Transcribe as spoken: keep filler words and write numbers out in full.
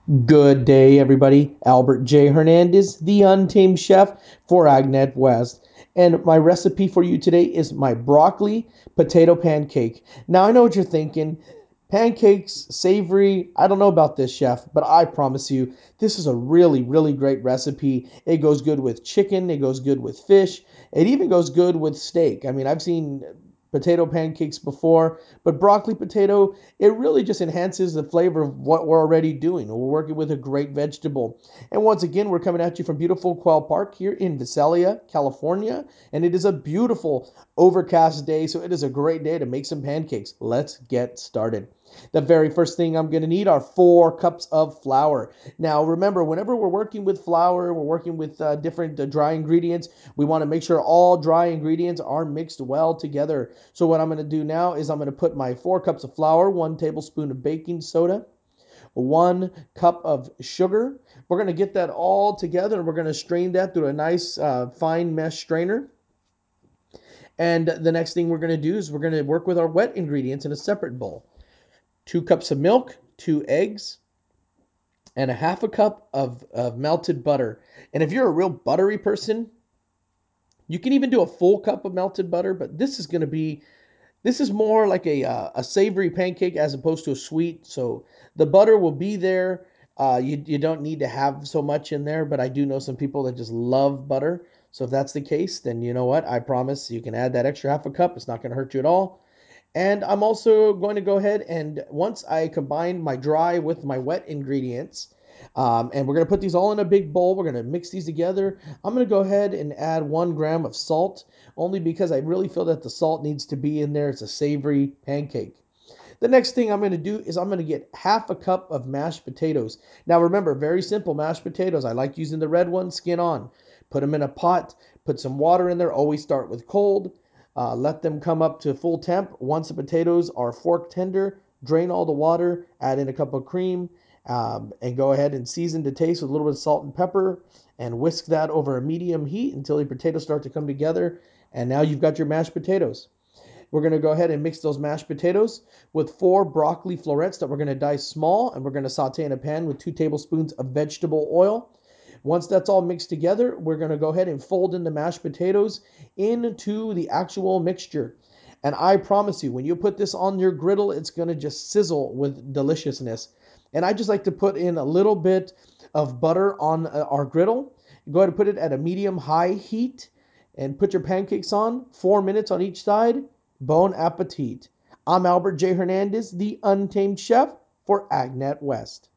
Good day, everybody. Albert J. Hernandez, the Untamed Chef for Agnet West. And my recipe for you today is my broccoli potato pancake. Now, I know what you're thinking. Pancakes, savory. I don't know about this, chef, but I promise you, this is a really, really great recipe. It goes good with chicken, it goes good with fish, it even goes good with steak. I mean, I've seen potato pancakes before, but broccoli potato, it really just enhances the flavor of what we're already doing. We're working with a great vegetable. And once again, we're coming at you from beautiful Quail Park here in Visalia, California. And it is a beautiful overcast day, so it is a great day to make some pancakes. Let's get started. The very first thing I'm going to need are four cups of flour. Now, remember, whenever we're working with flour, we're working with uh, different uh, dry ingredients, we want to make sure all dry ingredients are mixed well together. So what I'm going to do now is I'm going to put my four cups of flour, one tablespoon of baking soda, one cup of sugar. We're going to get that all together and we're going to strain that through a nice uh, fine mesh strainer. And the next thing we're going to do is we're going to work with our wet ingredients in a separate bowl. Two cups of milk, two eggs, and a half a cup of, of melted butter. And if you're a real buttery person, you can even do a full cup of melted butter, but this is going to be this is more like a uh, a savory pancake as opposed to a sweet. So the butter will be there. Uh, you you don't need to have so much in there, but I do know some people that just love butter. So if that's the case, then you know what? I promise you can add that extra half a cup. It's not going to hurt you at all. And I'm also going to go ahead and once I combine my dry with my wet ingredients, um, and we're going to put these all in a big bowl. We're going to mix these together. I'm going to go ahead and add one gram of salt, only because I really feel that the salt needs to be in there. It's a savory pancake. The next thing I'm going to do is I'm going to get half a cup of mashed potatoes. Now remember, very simple mashed potatoes. I like using the red ones, skin on. Put them in a pot, put some water in there. Always start with cold. Uh, let them come up to full temp. Once the potatoes are fork tender, drain all the water, add in a cup of cream, um, and go ahead and season to taste with a little bit of salt and pepper, and whisk that over a medium heat until the potatoes start to come together. And now you've got your mashed potatoes. We're going to go ahead and mix those mashed potatoes with four broccoli florets that we're going to dice small, and we're going to saute in a pan with two tablespoons of vegetable oil. Once that's all mixed together, we're going to go ahead and fold in the mashed potatoes into the actual mixture. And I promise you, when you put this on your griddle, it's going to just sizzle with deliciousness. And I just like to put in a little bit of butter on uh, our griddle. Go ahead and put it at a medium high heat and put your pancakes on, four minutes on each side. Bon appetit. I'm Albert J. Hernandez, the Untamed Chef for Agnet West.